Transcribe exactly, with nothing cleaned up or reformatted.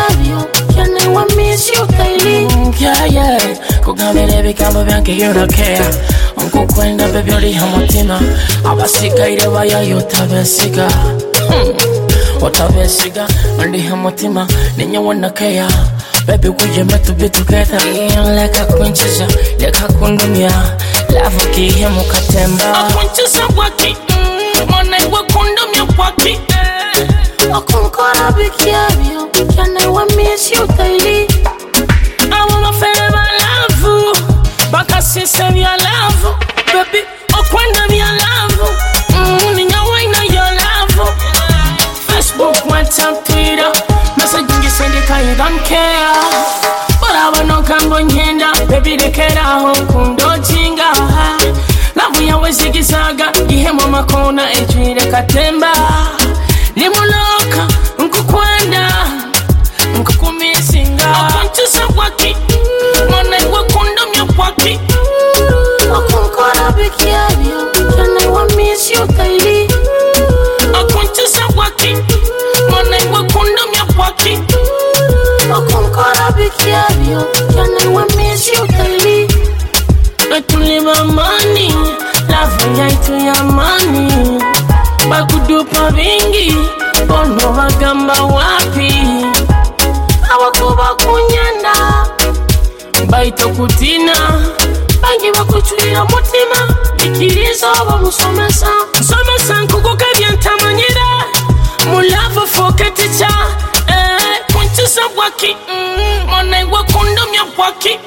kiabio. Can I miss you daily? Yeah, yeah. Kugamele bikambo byanke you don't care. Nkukwenda baby oli hamutima. Abasigaire bayayo tabesiga. Otabesiga oli hamutima. Ninyo wanna care. Baby, we you meant to be together. Yeah, like a quinchisa, like a kundumia. Love ki hemu katemba. A quinchisa waki, mwana iwa kundumia waki. Okunkora bikiabio, can I miss you daily? I wanna feel my love, baka sister your love, baby. Okwenda your love, mm, ninya waina your love. Facebook, WhatsApp, Twitter. Messaging send it cause you don't care. But I wanna come on yenda. Baby de kera ho kundo jinga. Love ya wezi gisaga. Ihe mama kona ejwire katemba. Limuloka nkukwenda nkukumisinga. Akunchisa waki mwana iwe kundo mya waki. Okunkora bikiabio, can I miss you daily? Akunchisa waki mwana iwe kundo mya waki. Okunkora bikiabio, can I miss you daily? Etuliba money, love ya itu ya money. Bakudupa vingi, bono bagamba wapi. Awakuba kunyanda, Baito kutina, bangi bakuchulira mutima. Ikirizo bamusomesa, somesa nkukuka byantamanyira. Mulava foketicha, eh, kunchisa waki, mm, mwana iwa kundumya waki.